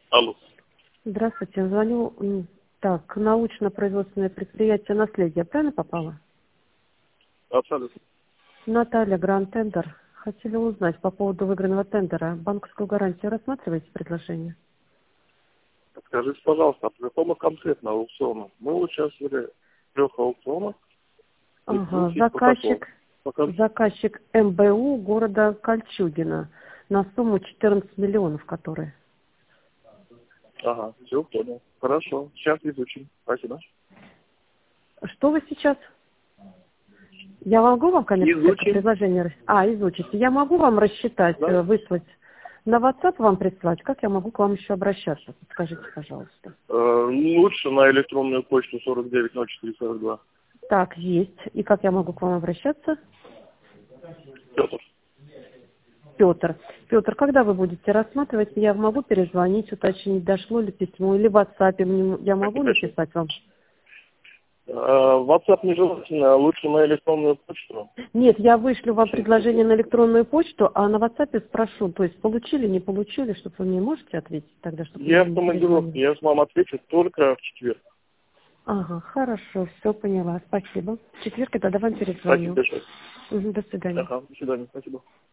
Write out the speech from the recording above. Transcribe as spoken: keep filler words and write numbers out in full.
Алло. Здравствуйте, звоню. м, Так, научно-производственное предприятие «Наследие». Правильно попало? Абсолютно. Наталья, Гранд Тендер. Хотели узнать по поводу выигранного тендера. Банковскую гарантию рассматриваете предложение? Скажите, пожалуйста, а по какому конкретно аукциону? Мы участвовали в трех аукционах, и Ага, звучит протокол. заказчик, Пока... заказчик эм бэ у города Кольчугино на сумму четырнадцать миллионов, которые. Ага, все, понял. Хорошо, сейчас изучим. Спасибо. Что вы сейчас? Я могу вам коммерческое Изучим. предложение... рас- А, изучите. Я могу вам рассчитать, Да? э, выслать на WhatsApp вам прислать? Как я могу к вам еще обращаться? Подскажите, пожалуйста. Э, лучше на электронную почту сорок девять ноль четыре сорок два. Так, есть. И как я могу к вам обращаться? Петр. Петр. Петр, когда вы будете рассматривать, я могу перезвонить, уточнить, дошло ли письмо, или в WhatsApp мне- я могу написать вам? Э, WhatsApp нежелательно, а лучше на электронную почту. Нет, я вышлю вам предложение на электронную почту, а на WhatsApp спрошу, то есть получили, не получили, чтобы вы мне можете ответить тогда, чтобы Я мне в не командировке, перезвонили. я вам отвечу только в четверг. Ага, хорошо, все поняла, спасибо. В четверг я тогда вам Спасибо перезвоню. большое. Мгм, до свидания. Ага, до свидания, спасибо.